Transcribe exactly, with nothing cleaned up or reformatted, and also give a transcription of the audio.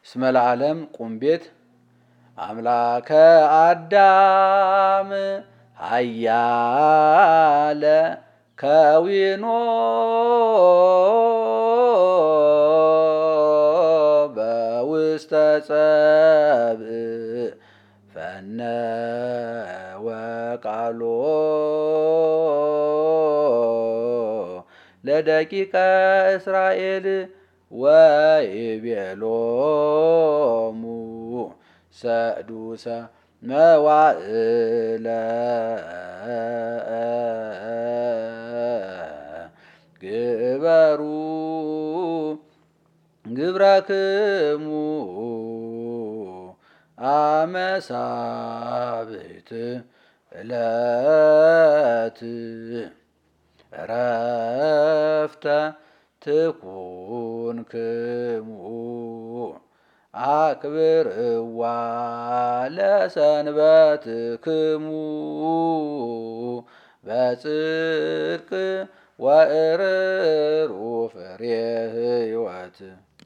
እስመ ለዓለም ቁም ቤት አምላከ አዳም ኃያለ ከዊኖ በውስተ ጸብእ ፈነወ ቃሎ ለደቂቀ እስራኤል ወይቤሎሙ ሰዱሰ መዋዕለ ግበሩ ግብረክሙ አመ ሳብዕት ዕለት ዕረፍተ ትኩንክሙ አክብርዋ ለሰንበትክሙ በጽድቅ ወእርሩ ፍሬ ሕይወት